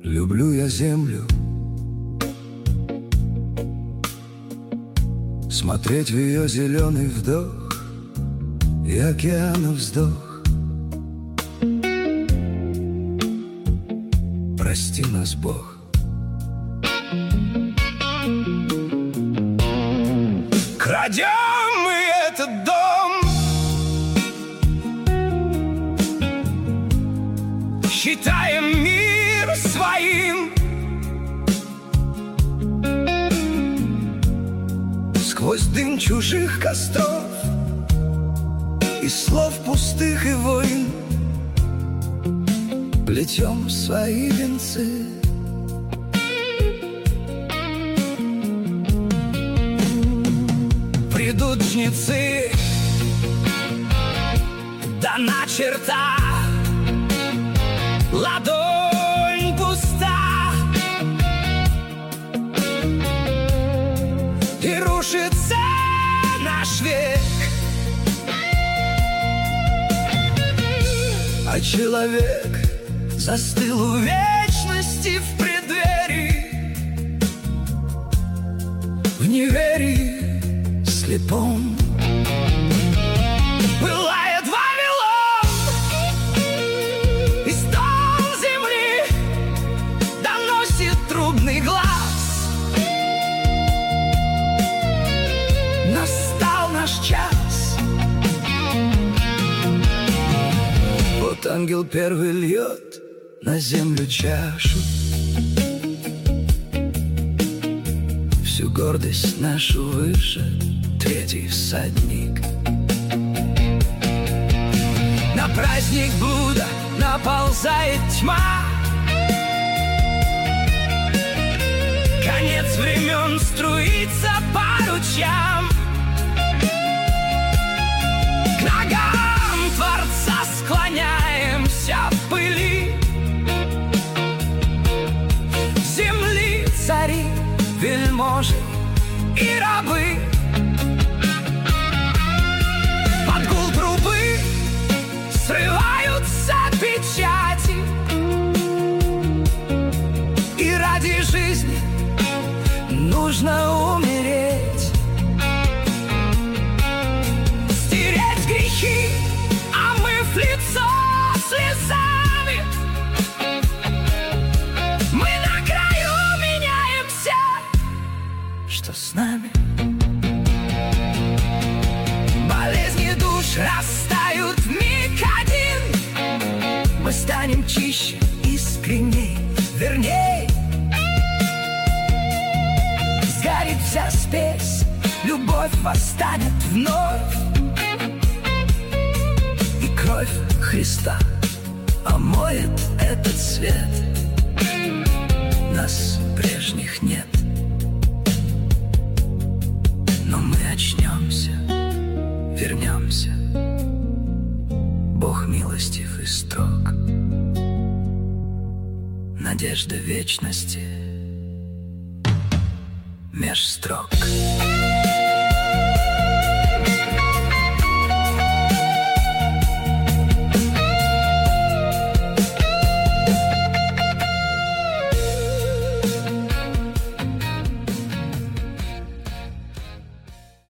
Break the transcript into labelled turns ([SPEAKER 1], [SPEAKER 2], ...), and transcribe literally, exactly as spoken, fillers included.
[SPEAKER 1] Люблю я землю, смотреть в ее зеленый вдох и океана вздох. Прости нас, Бог. Крадем мы этот дом, считаем мир своим, сквозь дым чужих костров и слов пустых и войн плетем свои венцы. Придут жнецы, да начерта ладонь пуста, и рушится наш век, а человек застыл у вечности в преддверии, в неверии слепом. Пылает Вавилон, и стон земли доносит трубный глаз. Настал наш час. Вот ангел первый льет на землю чашу, всю гордость нашу выше третий всадник. На праздник блуда наползает тьма, конец времен струится по ручьям. К ногам Творца склоняемся в пыли, земли цари, вельможи и рабы. Под гул трубы срываются печати, и ради жизни нужно умереть. Стереть грехи, омыв лицо слезами, мы на краю меняемся. Что с нами? Болезни душ растают вмиг один, мы станем чище, искренней, верней. Сгорит вся спесь, любовь восстанет вновь, и кровь Христа омоет этот свет. Нас прежних нет, но мы очнемся, вернемся. Бог милостив и строг, надежда вечности меж строк.